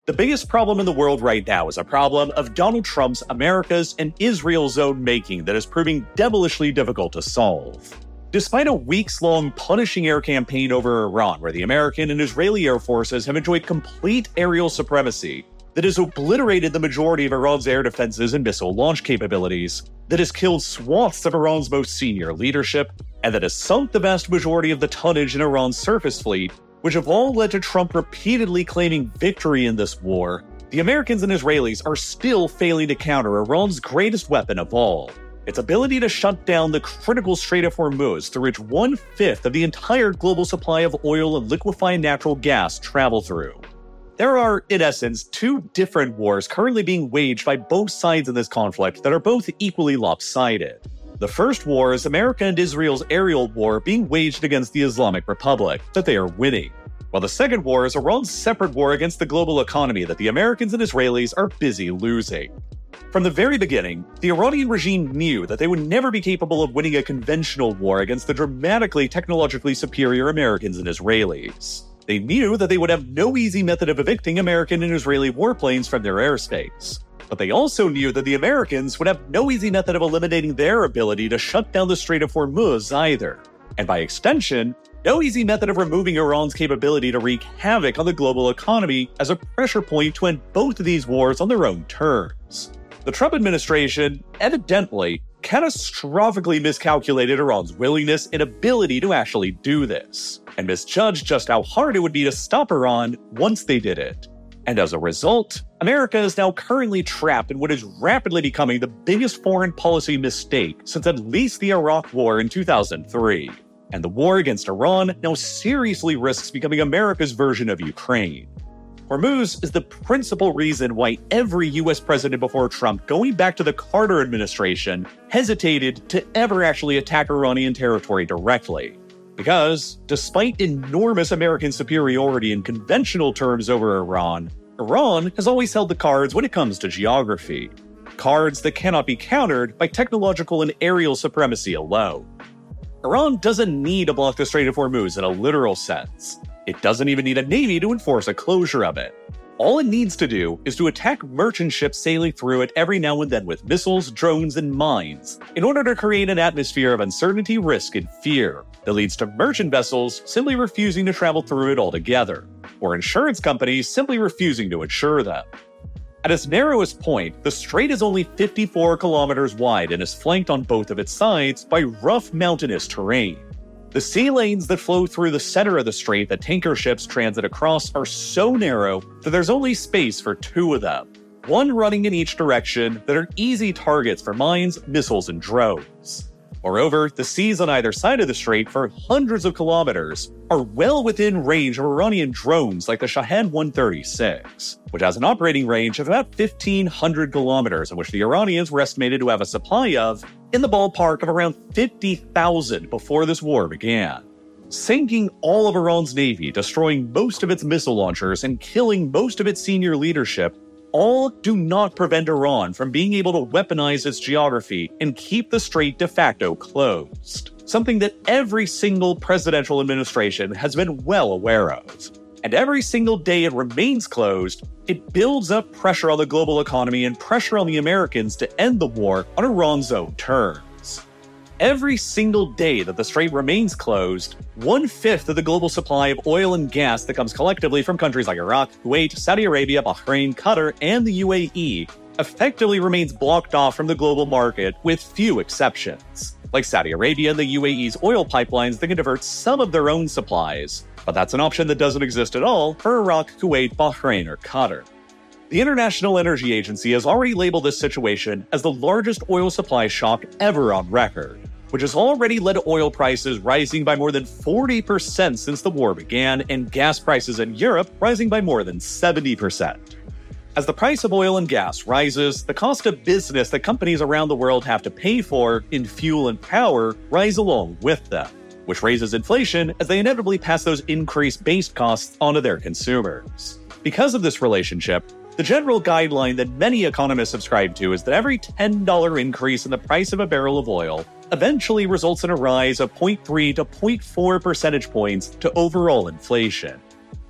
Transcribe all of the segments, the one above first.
The biggest problem in the world right now is a problem of Donald Trump's America's and Israel's own making that is proving devilishly difficult to solve. Despite a weeks-long punishing air campaign over Iran, where the American and Israeli air forces have enjoyed complete aerial supremacy that has obliterated the majority of Iran's air defenses and missile launch capabilities, that has killed swaths of Iran's most senior leadership, and that has sunk the vast majority of the tonnage in Iran's surface fleet, which have all led to Trump repeatedly claiming victory in this war, the Americans and Israelis are still failing to counter Iran's greatest weapon of all, its ability to shut down the critical Strait of Hormuz through which 1/5 of the entire global supply of oil and liquefied natural gas travel through. There are, in essence, two different wars currently being waged by both sides in this conflict that are both equally lopsided. The first war is America and Israel's aerial war being waged against the Islamic Republic, that they are winning. While the second war is Iran's separate war against the global economy that the Americans and Israelis are busy losing. From the very beginning, the Iranian regime knew that they would never be capable of winning a conventional war against the dramatically technologically superior Americans and Israelis. They knew that they would have no easy method of evicting American and Israeli warplanes from their airspace. But they also knew that the Americans would have no easy method of eliminating their ability to shut down the Strait of Hormuz either. And by extension, no easy method of removing Iran's capability to wreak havoc on the global economy as a pressure point to end both of these wars on their own terms. The Trump administration, evidently, catastrophically miscalculated Iran's willingness and ability to actually do this, and misjudged just how hard it would be to stop Iran once they did it. And as a result, America is now currently trapped in what is rapidly becoming the biggest foreign policy mistake since at least the Iraq War in 2003. And the war against Iran now seriously risks becoming America's version of Ukraine. Hormuz is the principal reason why every US president before Trump, going back to the Carter administration, hesitated to ever actually attack Iranian territory directly. Because, despite enormous American superiority in conventional terms over Iran, Iran has always held the cards when it comes to geography. Cards that cannot be countered by technological and aerial supremacy alone. Iran doesn't need to block the Strait of Hormuz in a literal sense. It doesn't even need a navy to enforce a closure of it. All it needs to do is to attack merchant ships sailing through it every now and then with missiles, drones, and mines, in order to create an atmosphere of uncertainty, risk, and fear that leads to merchant vessels simply refusing to travel through it altogether, or insurance companies simply refusing to insure them. At its narrowest point, the strait is only 54 kilometers wide and is flanked on both of its sides by rough mountainous terrain. The sea lanes that flow through the center of the strait that tanker ships transit across are so narrow that there's only space for two of them, one running in each direction that are easy targets for mines, missiles, and drones. Moreover, the seas on either side of the strait for hundreds of kilometers are well within range of Iranian drones like the Shahed 136, which has an operating range of about 1,500 kilometers, in which the Iranians were estimated to have a supply of in the ballpark of around 50,000 before this war began. Sinking all of Iran's navy, destroying most of its missile launchers, and killing most of its senior leadership all do not prevent Iran from being able to weaponize its geography and keep the strait de facto closed, something that every single presidential administration has been well aware of. And every single day it remains closed, it builds up pressure on the global economy and pressure on the Americans to end the war on Iran's own terms. Every single day that the strait remains closed, 1/5 of the global supply of oil and gas that comes collectively from countries like Iraq, Kuwait, Saudi Arabia, Bahrain, Qatar, and the UAE effectively remains blocked off from the global market with few exceptions, like Saudi Arabia and the UAE's oil pipelines that can divert some of their own supplies, but that's an option that doesn't exist at all for Iraq, Kuwait, Bahrain, or Qatar. The International Energy Agency has already labeled this situation as the largest oil supply shock ever on record, which has already led to oil prices rising by more than 40% since the war began, and gas prices in Europe rising by more than 70%. As the price of oil and gas rises, the cost of business that companies around the world have to pay for in fuel and power rise along with them, which raises inflation as they inevitably pass those increased base costs onto their consumers. Because of this relationship, the general guideline that many economists subscribe to is that every $10 increase in the price of a barrel of oil eventually results in a rise of 0.3 to 0.4 percentage points to overall inflation.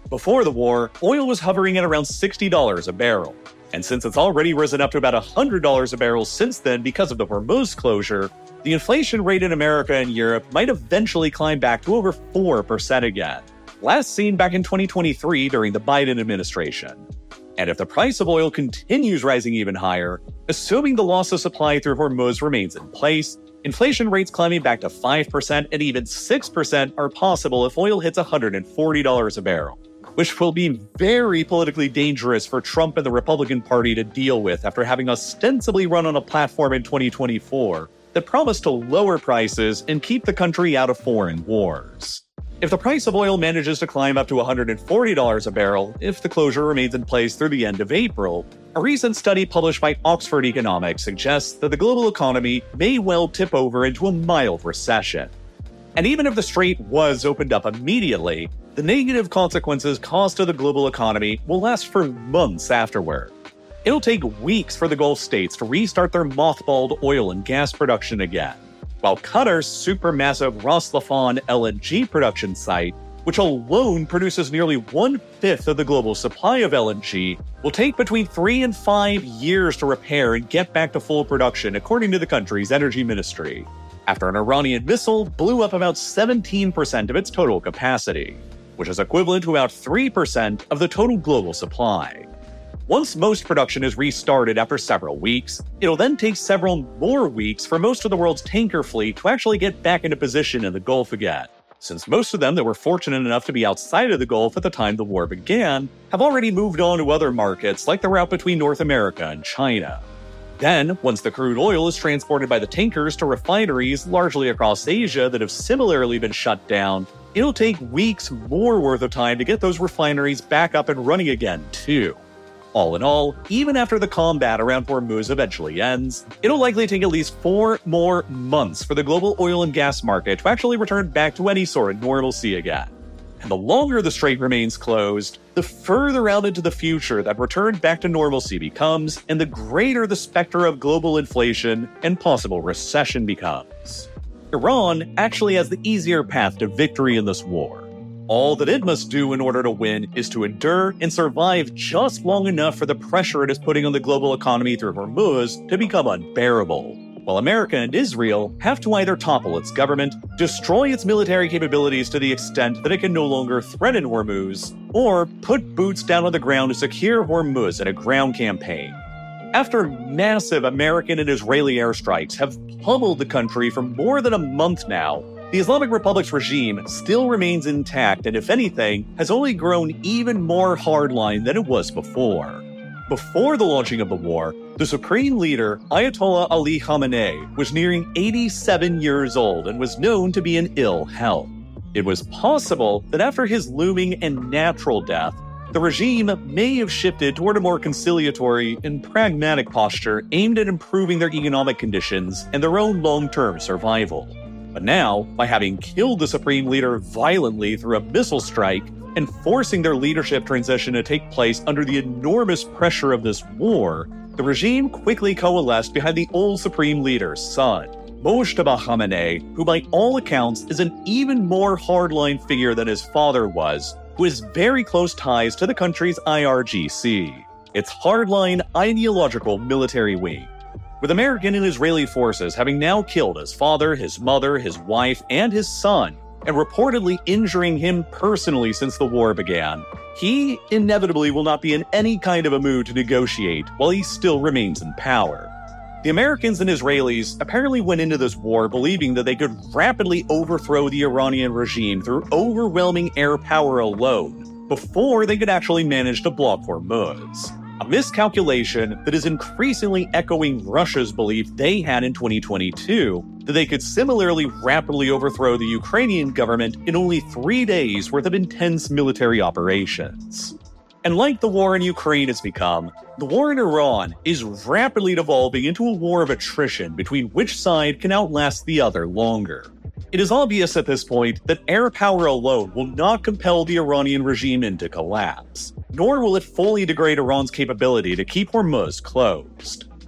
Before the war, oil was hovering at around $60 a barrel. And since it's already risen up to about $100 a barrel since then because of the Hormuz closure, the inflation rate in America and Europe might eventually climb back to over 4% again, last seen back in 2023 during the Biden administration. And if the price of oil continues rising even higher, assuming the loss of supply through Hormuz remains in place, inflation rates climbing back to 5% and even 6% are possible if oil hits $140 a barrel, which will be very politically dangerous for Trump and the Republican Party to deal with after having ostensibly run on a platform in 2024 that promised to lower prices and keep the country out of foreign wars. If the price of oil manages to climb up to $140 a barrel, if the closure remains in place through the end of April, a recent study published by Oxford Economics suggests that the global economy may well tip over into a mild recession. And even if the strait was opened up immediately, the negative consequences caused to the global economy will last for months afterward. It'll take weeks for the Gulf states to restart their mothballed oil and gas production again, while Qatar's supermassive Ras Laffan LNG production site, which alone produces nearly 1/5 of the global supply of LNG, will take between 3 and 5 years to repair and get back to full production, according to the country's energy ministry, after an Iranian missile blew up about 17% of its total capacity, which is equivalent to about 3% of the total global supply. Once most production is restarted after several weeks, it'll then take several more weeks for most of the world's tanker fleet to actually get back into position in the Gulf again, since most of them that were fortunate enough to be outside of the Gulf at the time the war began have already moved on to other markets like the route between North America and China. Then, once the crude oil is transported by the tankers to refineries largely across Asia that have similarly been shut down, it'll take weeks more worth of time to get those refineries back up and running again, too. All in all, even after the combat around Hormuz eventually ends, it'll likely take at least 4 more months for the global oil and gas market to actually return back to any sort of normalcy again. And the longer the strait remains closed, the further out into the future that return back to normalcy becomes, and the greater the specter of global inflation and possible recession becomes. Iran actually has the easier path to victory in this war. All that it must do in order to win is to endure and survive just long enough for the pressure it is putting on the global economy through Hormuz to become unbearable, while America and Israel have to either topple its government, destroy its military capabilities to the extent that it can no longer threaten Hormuz, or put boots down on the ground to secure Hormuz in a ground campaign. After massive American and Israeli airstrikes have pummeled the country for more than a month now, the Islamic Republic's regime still remains intact and, if anything, has only grown even more hardline than it was before. Before the launching of the war, the supreme leader, Ayatollah Ali Khamenei, was nearing 87 years old and was known to be in ill health. It was possible that after his looming and natural death, the regime may have shifted toward a more conciliatory and pragmatic posture aimed at improving their economic conditions and their own long-term survival. But now, by having killed the supreme leader violently through a missile strike and forcing their leadership transition to take place under the enormous pressure of this war, the regime quickly coalesced behind the old supreme leader's son, Mojtaba Khamenei, who by all accounts is an even more hardline figure than his father was, who has very close ties to the country's IRGC, its hardline ideological military wing. With American and Israeli forces having now killed his father, his mother, his wife, and his son, and reportedly injuring him personally since the war began, he inevitably will not be in any kind of a mood to negotiate while he still remains in power. The Americans and Israelis apparently went into this war believing that they could rapidly overthrow the Iranian regime through overwhelming air power alone before they could actually manage to block Hormuz. A miscalculation that is increasingly echoing Russia's belief they had in 2022 that they could similarly rapidly overthrow the Ukrainian government in only 3 days worth of intense military operations. And like the war in Ukraine has become, the war in Iran is rapidly devolving into a war of attrition between which side can outlast the other longer. It is obvious at this point that air power alone will not compel the Iranian regime into collapse, nor will it fully degrade Iran's capability to keep Hormuz closed.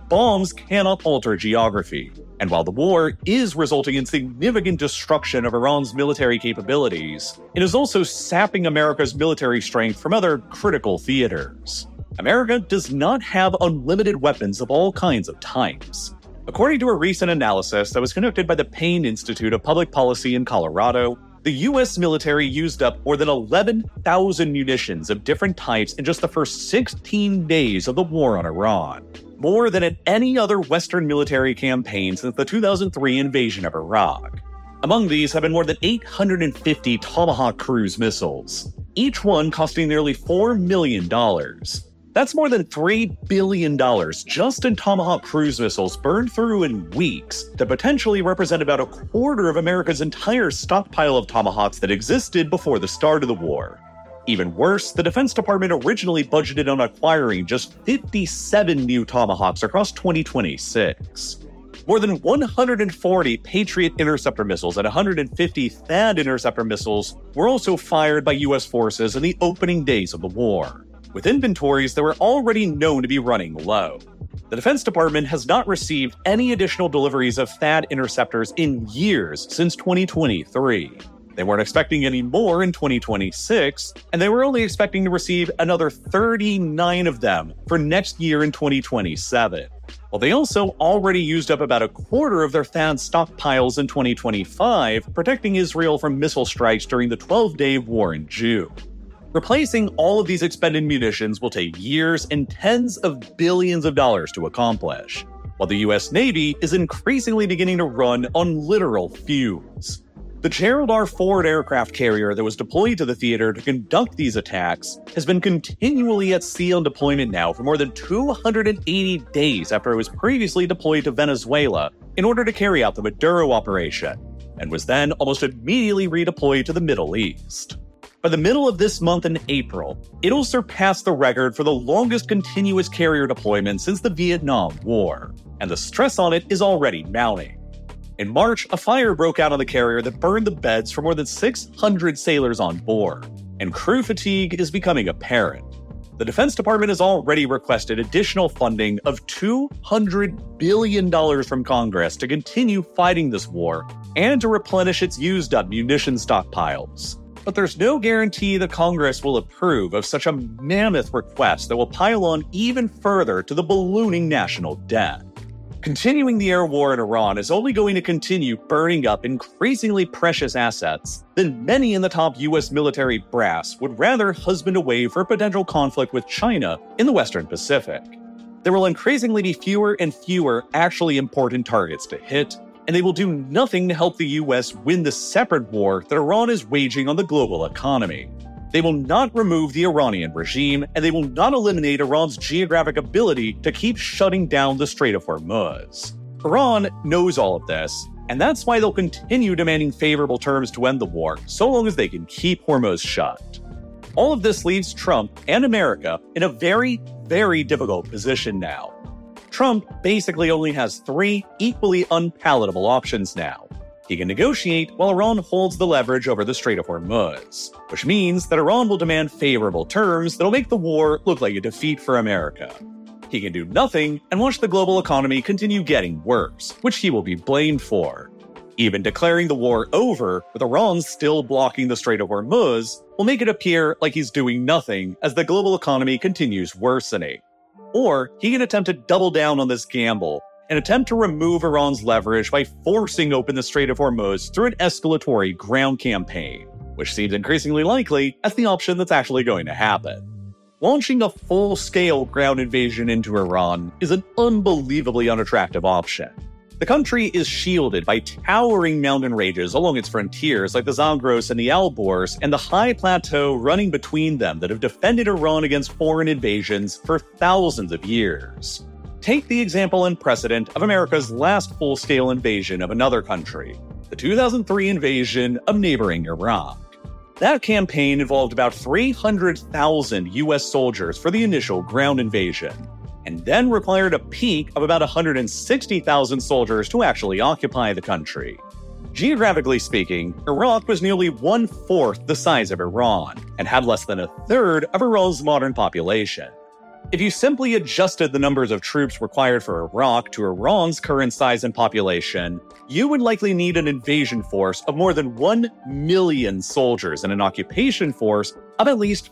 bombs cannot alter geography. And while the war is resulting in significant destruction of Iran's military capabilities, it is also sapping America's military strength from other critical theaters. America does not have unlimited weapons of all kinds of types. According to a recent analysis that was conducted by the Payne Institute of Public Policy in Colorado, the U.S. military used up more than 11,000 munitions of different types in just the first 16 days of the war on Iran, more than at any other Western military campaign since the 2003 invasion of Iraq. Among these have been more than 850 Tomahawk cruise missiles, each one costing nearly $4 million. That's more than $3 billion just in Tomahawk cruise missiles burned through in weeks that potentially represent about a quarter of America's entire stockpile of Tomahawks that existed before the start of the war. Even worse, the Defense Department originally budgeted on acquiring just 57 new Tomahawks across 2026. More than 140 Patriot interceptor missiles and 150 THAAD interceptor missiles were also fired by U.S. forces in the opening days of the war, with inventories that were already known to be running low. The Defense Department has not received any additional deliveries of THAAD interceptors in years since 2023. They weren't expecting any more in 2026, and they were only expecting to receive another 39 of them for next year in 2027. Well, they also already used up about a quarter of their THAAD stockpiles in 2025, protecting Israel from missile strikes during the 12-day war in June. Replacing all of these expended munitions will take years and tens of billions of dollars to accomplish, while the U.S. Navy is increasingly beginning to run on literal fumes. The Gerald R. Ford aircraft carrier that was deployed to the theater to conduct these attacks has been continually at sea on deployment now for more than 280 days after it was previously deployed to Venezuela in order to carry out the Maduro operation, and was then almost immediately redeployed to the Middle East. By the middle of this month in April, it'll surpass the record for the longest continuous carrier deployment since the Vietnam War, and the stress on it is already mounting. In March, a fire broke out on the carrier that burned the beds for more than 600 sailors on board, and crew fatigue is becoming apparent. The Defense Department has already requested additional funding of $200 billion from Congress to continue fighting this war and to replenish its used-up munition stockpiles. But there's no guarantee that Congress will approve of such a mammoth request that will pile on even further to the ballooning national debt. Continuing the air war in Iran is only going to continue burning up increasingly precious assets that many in the top U.S. military brass would rather husband away for a potential conflict with China in the Western Pacific. There will increasingly be fewer and fewer actually important targets to hit, and they will do nothing to help the U.S. win the separate war that Iran is waging on the global economy. They will not remove the Iranian regime, and they will not eliminate Iran's geographic ability to keep shutting down the Strait of Hormuz. Iran knows all of this, and that's why they'll continue demanding favorable terms to end the war, so long as they can keep Hormuz shut. All of this leaves Trump and America in a very, very difficult position now. Trump basically only has three equally unpalatable options now. He can negotiate while Iran holds the leverage over the Strait of Hormuz, which means that Iran will demand favorable terms that'll make the war look like a defeat for America. He can do nothing and watch the global economy continue getting worse, which he will be blamed for. Even declaring the war over, with Iran still blocking the Strait of Hormuz, will make it appear like he's doing nothing as the global economy continues worsening. Or he can attempt to double down on this gamble and attempt to remove Iran's leverage by forcing open the Strait of Hormuz through an escalatory ground campaign, which seems increasingly likely as the option that's actually going to happen. Launching a full-scale ground invasion into Iran is an unbelievably unattractive option. The country is shielded by towering mountain ranges along its frontiers like the Zagros and the Alborz, and the high plateau running between them that have defended Iran against foreign invasions for thousands of years. Take the example and precedent of America's last full-scale invasion of another country, the 2003 invasion of neighboring Iraq. That campaign involved about 300,000 U.S. soldiers for the initial ground invasion, and then required a peak of about 160,000 soldiers to actually occupy the country. Geographically speaking, Iraq was nearly one-fourth the size of Iran, and had less than a third of Iran's modern population. If you simply adjusted the numbers of troops required for Iraq to Iran's current size and population, you would likely need an invasion force of more than 1 million soldiers and an occupation force of at least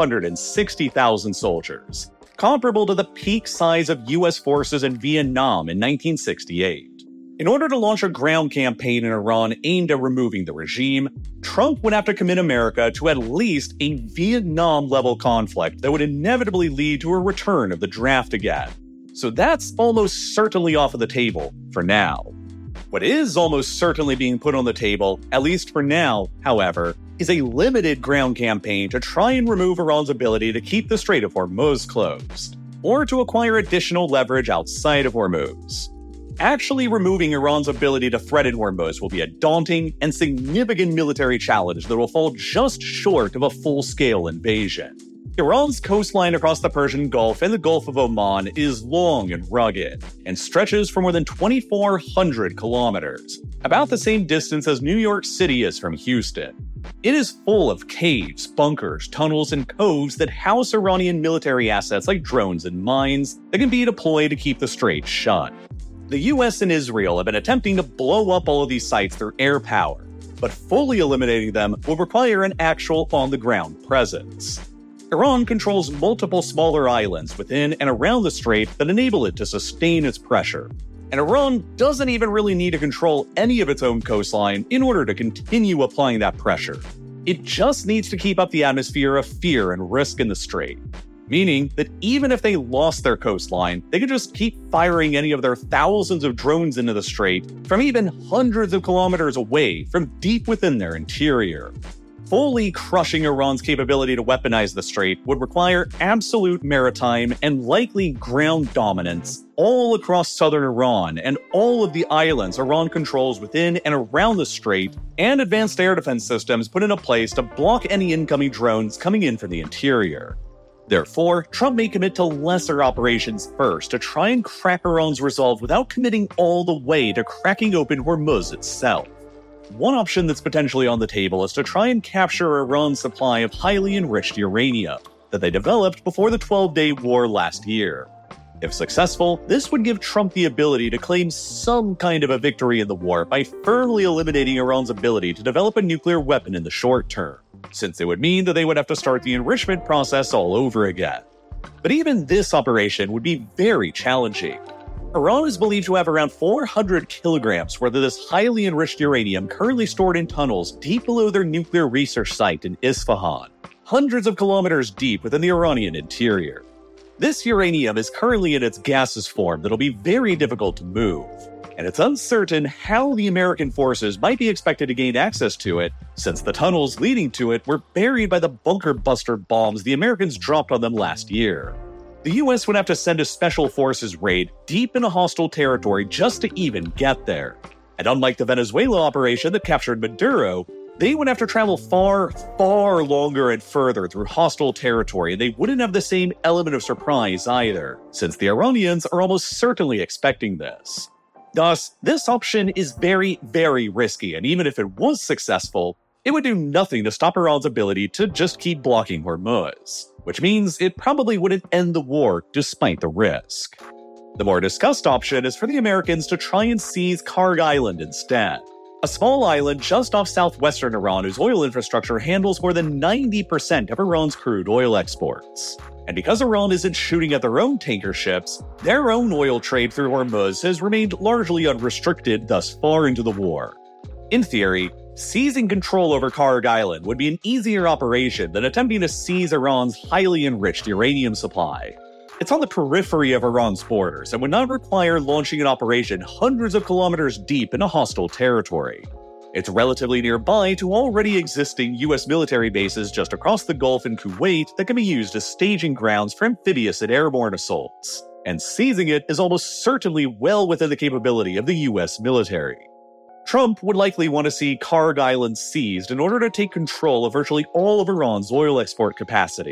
560,000 soldiers, comparable to the peak size of US forces in Vietnam in 1968. In order to launch a ground campaign in Iran aimed at removing the regime, Trump would have to commit America to at least a Vietnam-level conflict that would inevitably lead to a return of the draft again. So that's almost certainly off of the table for now. What is almost certainly being put on the table, at least for now, however, is a limited ground campaign to try and remove Iran's ability to keep the Strait of Hormuz closed, or to acquire additional leverage outside of Hormuz. Actually removing Iran's ability to threaten Hormuz will be a daunting and significant military challenge that will fall just short of a full-scale invasion. Iran's coastline across the Persian Gulf and the Gulf of Oman is long and rugged, and stretches for more than 2,400 kilometers, about the same distance as New York City is from Houston. It is full of caves, bunkers, tunnels, and coves that house Iranian military assets like drones and mines that can be deployed to keep the strait shut. The US and Israel have been attempting to blow up all of these sites through air power, but fully eliminating them will require an actual on-the-ground presence. Iran controls multiple smaller islands within and around the strait that enable it to sustain its pressure. And Iran doesn't even really need to control any of its own coastline in order to continue applying that pressure. It just needs to keep up the atmosphere of fear and risk in the strait. Meaning that even if they lost their coastline, they could just keep firing any of their thousands of drones into the strait from even hundreds of kilometers away from deep within their interior. Fully crushing Iran's capability to weaponize the strait would require absolute maritime and likely ground dominance all across southern Iran and all of the islands Iran controls within and around the strait, and advanced air defense systems put into place to block any incoming drones coming in from the interior. Therefore, Trump may commit to lesser operations first to try and crack Iran's resolve without committing all the way to cracking open Hormuz itself. One option that's potentially on the table is to try and capture Iran's supply of highly enriched uranium that they developed before the 12-day war last year. If successful, this would give Trump the ability to claim some kind of a victory in the war by firmly eliminating Iran's ability to develop a nuclear weapon in the short term, since it would mean that they would have to start the enrichment process all over again. But even this operation would be very challenging. Iran is believed to have around 400 kilograms worth of this highly enriched uranium currently stored in tunnels deep below their nuclear research site in Isfahan, hundreds of kilometers deep within the Iranian interior. This uranium is currently in its gaseous form that'll be very difficult to move, and it's uncertain how the American forces might be expected to gain access to it, since the tunnels leading to it were buried by the bunker buster bombs the Americans dropped on them last year. The US would have to send a special forces raid deep into hostile territory just to even get there. And unlike the Venezuela operation that captured Maduro, they would have to travel far, far longer and further through hostile territory, and they wouldn't have the same element of surprise either, since the Iranians are almost certainly expecting this. Thus, this option is very, very risky, and even if it was successful, it would do nothing to stop Iran's ability to just keep blocking Hormuz, which means it probably wouldn't end the war despite the risk. The more discussed option is for the Americans to try and seize Karg Island instead, a small island just off southwestern Iran whose oil infrastructure handles more than 90% of Iran's crude oil exports. And because Iran isn't shooting at their own tanker ships, their own oil trade through Hormuz has remained largely unrestricted thus far into the war. In theory, seizing control over Karg Island would be an easier operation than attempting to seize Iran's highly enriched uranium supply. It's on the periphery of Iran's borders and would not require launching an operation hundreds of kilometers deep into hostile territory. It's relatively nearby to already existing US military bases just across the Gulf in Kuwait that can be used as staging grounds for amphibious and airborne assaults, and seizing it is almost certainly well within the capability of the US military. Trump would likely want to see Karg Island seized in order to take control of virtually all of Iran's oil export capacity.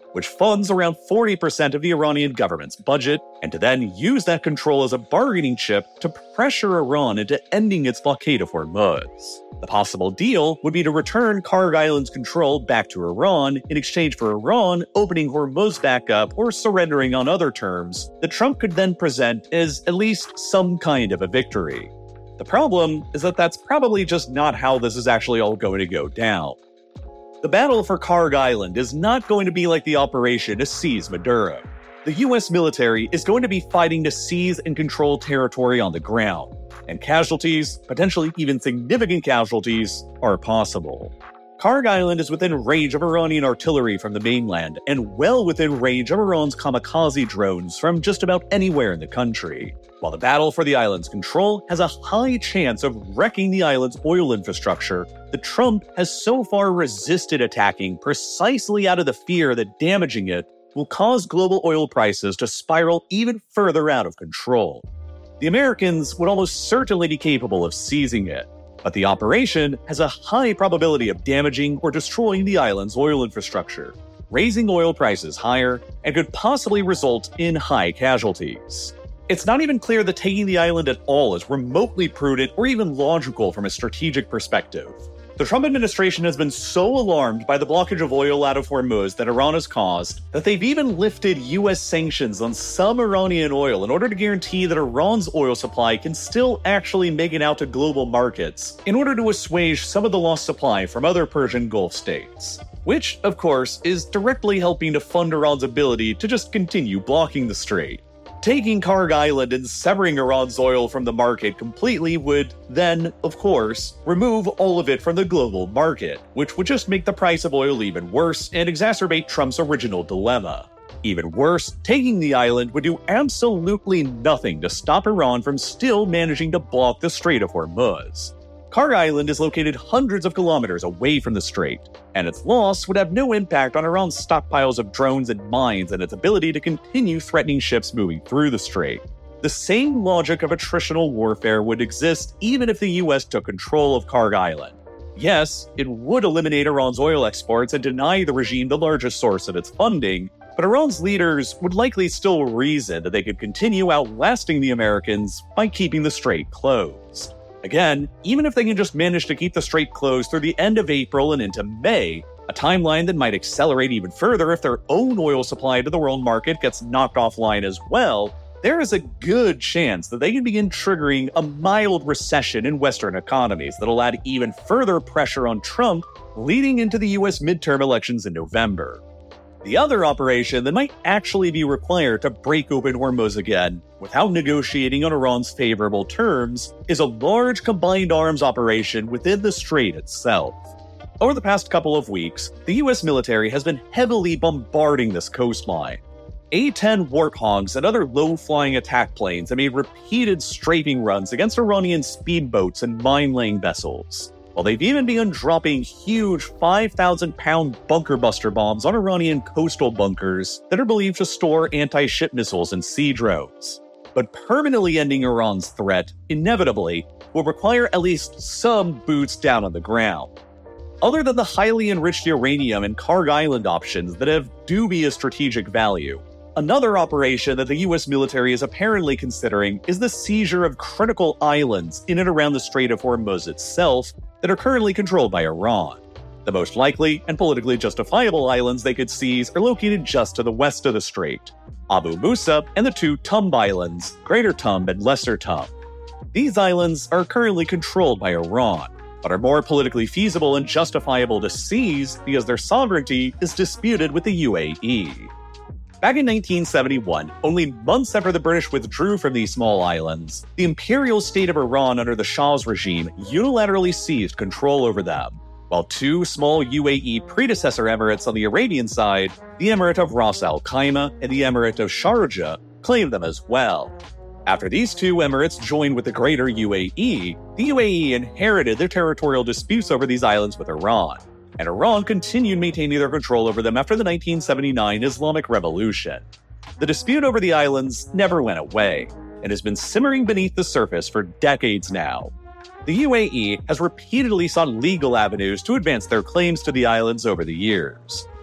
which funds around 40% of the Iranian government's budget, and to then use that control as a bargaining chip to pressure Iran into ending its blockade of Hormuz. The possible deal would be to return Kharg Island's control back to Iran in exchange for Iran opening Hormuz back up or surrendering on other terms that Trump could then present as at least some kind of a victory. The problem is that that's probably just not how this is actually all going to go down. The battle for Kharg Island is not going to be like the operation to seize Maduro. The US military is going to be fighting to seize and control territory on the ground, and casualties, potentially even significant casualties, are possible. Kharg Island is within range of Iranian artillery from the mainland, and well within range of Iran's kamikaze drones from just about anywhere in the country. While the battle for the island's control has a high chance of wrecking the island's oil infrastructure, the Trump has so far resisted attacking precisely out of the fear that damaging it will cause global oil prices to spiral even further out of control. The Americans would almost certainly be capable of seizing it, but the operation has a high probability of damaging or destroying the island's oil infrastructure, raising oil prices higher, and could possibly result in high casualties. It's not even clear that taking the island at all is remotely prudent or even logical from a strategic perspective. The Trump administration has been so alarmed by the blockage of oil out of Hormuz that Iran has caused that they've even lifted U.S. sanctions on some Iranian oil in order to guarantee that Iran's oil supply can still actually make it out to global markets in order to assuage some of the lost supply from other Persian Gulf states. Which, of course, is directly helping to fund Iran's ability to just continue blocking the strait. Taking Kharg Island and severing Iran's oil from the market completely would then, of course, remove all of it from the global market, which would just make the price of oil even worse and exacerbate Trump's original dilemma. Even worse, taking the island would do absolutely nothing to stop Iran from still managing to block the Strait of Hormuz. Kharg Island is located hundreds of kilometers away from the strait, and its loss would have no impact on Iran's stockpiles of drones and mines and its ability to continue threatening ships moving through the strait. The same logic of attritional warfare would exist even if the US took control of Kharg Island. Yes, it would eliminate Iran's oil exports and deny the regime the largest source of its funding, but Iran's leaders would likely still reason that they could continue outlasting the Americans by keeping the strait closed. Again, even if they can just manage to keep the strait closed through the end of April and into May, a timeline that might accelerate even further if their own oil supply to the world market gets knocked offline as well, there is a good chance that they can begin triggering a mild recession in Western economies that'll add even further pressure on Trump leading into the US midterm elections in November. The other operation that might actually be required to break open Hormuz again without negotiating on Iran's favorable terms is a large combined arms operation within the strait itself. Over the past couple of weeks, the US military has been heavily bombarding this coastline. A-10 Warthogs and other low-flying attack planes have made repeated strafing runs against Iranian speedboats and mine-laying vessels. While they've even begun dropping huge 5,000-pound bunker buster bombs on Iranian coastal bunkers that are believed to store anti-ship missiles and sea drones. But permanently ending Iran's threat, inevitably, will require at least some boots down on the ground. Other than the highly enriched uranium and Kharg Island options that have dubious strategic value, another operation that the US military is apparently considering is the seizure of critical islands in and around the Strait of Hormuz itself that are currently controlled by Iran. The most likely and politically justifiable islands they could seize are located just to the west of the strait: Abu Musa and the two Tumb Islands, Greater Tumb and Lesser Tumb. These islands are currently controlled by Iran, but are more politically feasible and justifiable to seize because their sovereignty is disputed with the UAE. Back in 1971, only months after the British withdrew from these small islands, the imperial state of Iran under the Shah's regime unilaterally seized control over them, while two small UAE predecessor emirates on the Arabian side, the Emirate of Ras Al Khaimah and the Emirate of Sharjah, claimed them as well. After these two emirates joined with the greater UAE, the UAE inherited their territorial disputes over these islands with Iran, and Iran continued maintaining their control over them after the 1979 Islamic Revolution. The dispute over the islands never went away, and has been simmering beneath the surface for decades now. The UAE has repeatedly sought legal avenues to advance their claims to the islands over the years.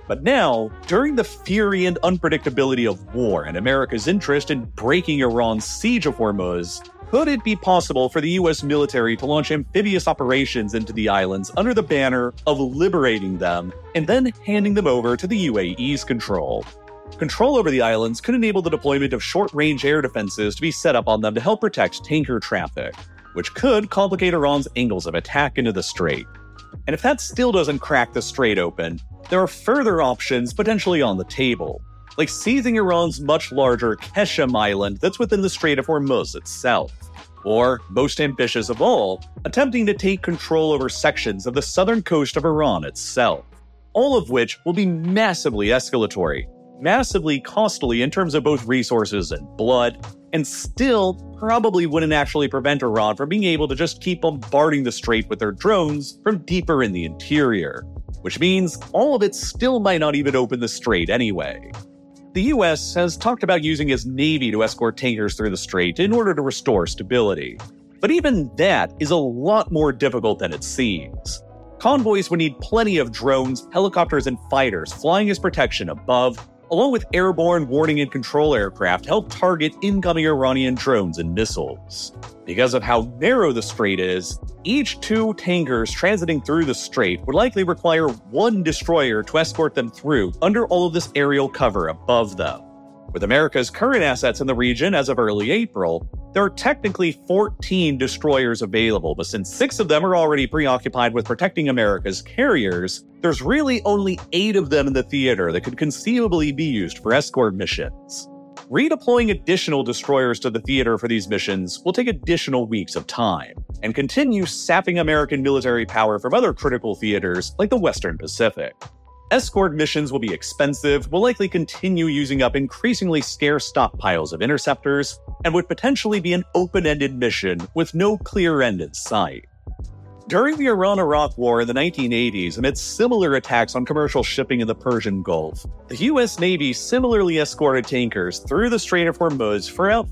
But now, during the fury and unpredictability of war and America's interest in breaking Iran's siege of Hormuz, could it be possible for the US military to launch amphibious operations into the islands under the banner of liberating them and then handing them over to the UAE's control? Control over the islands could enable the deployment of short-range air defenses to be set up on them to help protect tanker traffic, which could complicate Iran's angles of attack into the strait. And if that still doesn't crack the strait open, there are further options potentially on the table, like seizing Iran's much larger Keshem Island that's within the Strait of Hormuz itself. Or, most ambitious of all, attempting to take control over sections of the southern coast of Iran itself. All of which will be massively escalatory, massively costly in terms of both resources and blood, and still probably wouldn't actually prevent Iran from being able to just keep bombarding the strait with their drones from deeper in the interior. Which means all of it still might not even open the strait anyway. The US has talked about using its Navy to escort tankers through the strait in order to restore stability. But even that is a lot more difficult than it seems. Convoys would need plenty of drones, helicopters, and fighters flying as protection above, along with airborne warning and control aircraft to help target incoming Iranian drones and missiles. Because of how narrow the strait is, each 2 tankers transiting through the strait would likely require 1 destroyer to escort them through under all of this aerial cover above them. With America's current assets in the region as of early April, there are technically 14 destroyers available, but since 6 of them are already preoccupied with protecting America's carriers, there's really only 8 of them in the theater that could conceivably be used for escort missions. Redeploying additional destroyers to the theater for these missions will take additional weeks of time, and continue sapping American military power from other critical theaters like the Western Pacific. Escort missions will be expensive, will likely continue using up increasingly scarce stockpiles of interceptors, and would potentially be an open-ended mission with no clear end in sight. During the Iran-Iraq War in the 1980s, amidst similar attacks on commercial shipping in the Persian Gulf, the US Navy similarly escorted tankers through the Strait of Hormuz for about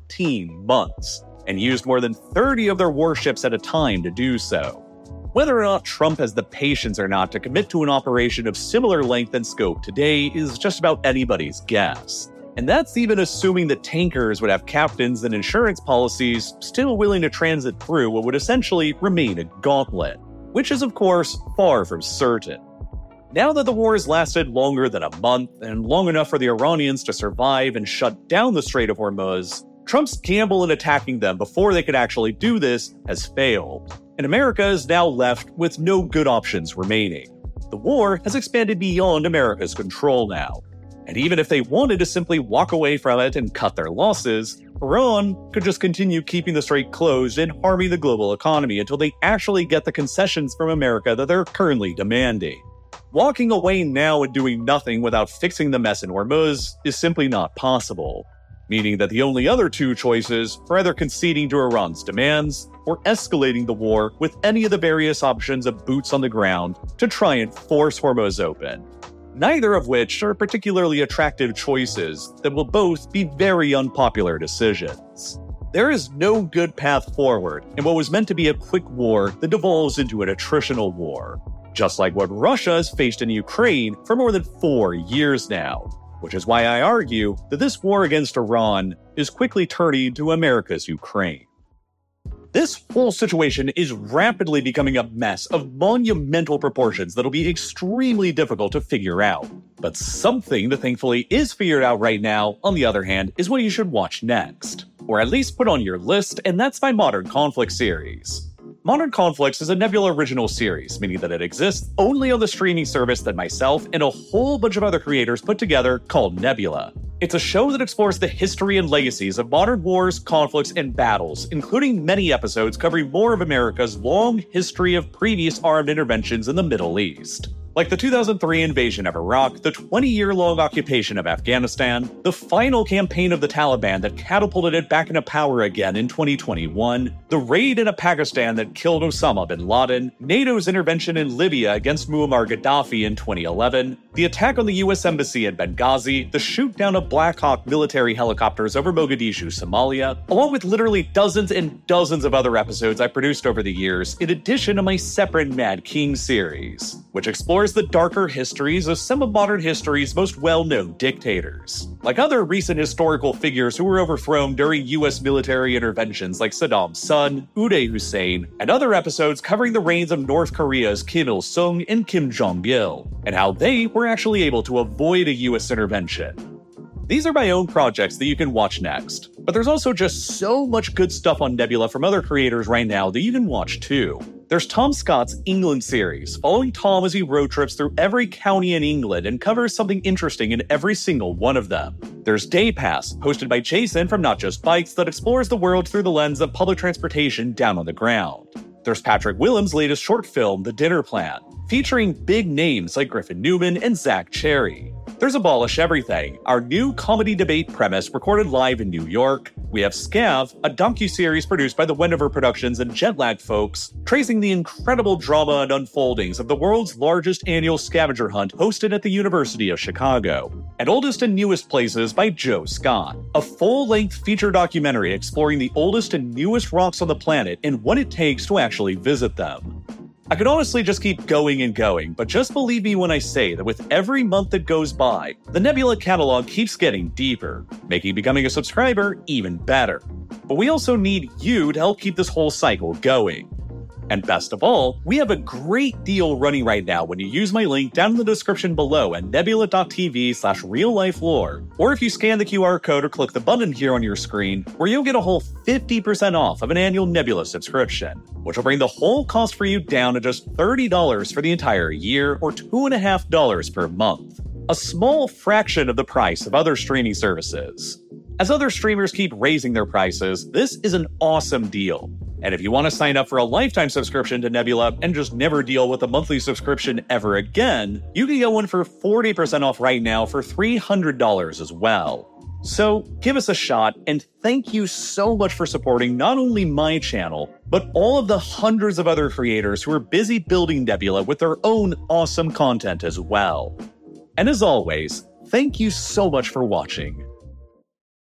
14 months, and used more than 30 of their warships at a time to do so. Whether or not Trump has the patience or not to commit to an operation of similar length and scope today is just about anybody's guess. And that's even assuming that tankers would have captains and insurance policies still willing to transit through what would essentially remain a gauntlet, which is of course far from certain. Now that the war has lasted longer than a month, and long enough for the Iranians to survive and shut down the Strait of Hormuz, Trump's gamble in attacking them before they could actually do this has failed, and America is now left with no good options remaining. The war has expanded beyond America's control now, and even if they wanted to simply walk away from it and cut their losses, Iran could just continue keeping the strait closed and harming the global economy until they actually get the concessions from America that they're currently demanding. Walking away now and doing nothing without fixing the mess in Hormuz is simply not possible, meaning that the only other 2 choices are either conceding to Iran's demands or escalating the war with any of the various options of boots on the ground to try and force Hormuz open. Neither of which are particularly attractive choices that will both be very unpopular decisions. There is no good path forward in what was meant to be a quick war that devolves into an attritional war, just like what Russia has faced in Ukraine for more than 4 years now, which is why I argue that this war against Iran is quickly turning to America's Ukraine. This whole situation is rapidly becoming a mess of monumental proportions that'll be extremely difficult to figure out. But something that thankfully is figured out right now, on the other hand, is what you should watch next. Or at least put on your list, and that's my Modern Conflict series. Modern Conflicts is a Nebula original series, meaning that it exists only on the streaming service that myself and a whole bunch of other creators put together called Nebula. It's a show that explores the history and legacies of modern wars, conflicts, and battles, including many episodes covering more of America's long history of previous armed interventions in the Middle East. Like the 2003 invasion of Iraq, the 20-year-long occupation of Afghanistan, the final campaign of the Taliban that catapulted it back into power again in 2021, the raid into Pakistan that killed Osama bin Laden, NATO's intervention in Libya against Muammar Gaddafi in 2011, the attack on the US Embassy in Benghazi, the shoot-down of Black Hawk military helicopters over Mogadishu, Somalia, along with literally dozens and dozens of other episodes I produced over the years, in addition to my separate Mad King series, which explores explores the darker histories of some of modern history's most well-known dictators, like other recent historical figures who were overthrown during US military interventions like Saddam's son, Uday Hussein, and other episodes covering the reigns of North Korea's Kim Il-sung and Kim Jong-il, and how they were actually able to avoid a US intervention. These are my own projects that you can watch next, but there's also just so much good stuff on Nebula from other creators right now that you can watch too. There's Tom Scott's England series, following Tom as he road trips through every county in England and covers something interesting in every single one of them. There's Day Pass, hosted by Jason from Not Just Bikes, that explores the world through the lens of public transportation down on the ground. There's Patrick Willems' latest short film, The Dinner Plan, featuring big names like Griffin Newman and Zach Cherry. There's Abolish Everything, our new comedy debate premise recorded live in New York. We have Scav, a docuseries produced by the Wendover Productions and Jetlag folks, tracing the incredible drama and unfoldings of the world's largest annual scavenger hunt hosted at the University of Chicago. And Oldest and Newest Places by Joe Scott, a full-length feature documentary exploring the oldest and newest rocks on the planet and what it takes to actually visit them. I could honestly just keep going and going, but just believe me when I say that with every month that goes by, the Nebula catalog keeps getting deeper, making becoming a subscriber even better. But we also need you to help keep this whole cycle going. And best of all, we have a great deal running right now when you use my link down in the description below at nebula.tv/reallifelore, or if you scan the QR code or click the button here on your screen, where you'll get a whole 50% off of an annual Nebula subscription, which will bring the whole cost for you down to just $30 for the entire year, or $2.50 per month. A small fraction of the price of other streaming services. As other streamers keep raising their prices, this is an awesome deal. And if you want to sign up for a lifetime subscription to Nebula and just never deal with a monthly subscription ever again, you can get one for 40% off right now for $300 as well. So give us a shot, and thank you so much for supporting not only my channel, but all of the hundreds of other creators who are busy building Nebula with their own awesome content as well. And as always, thank you so much for watching.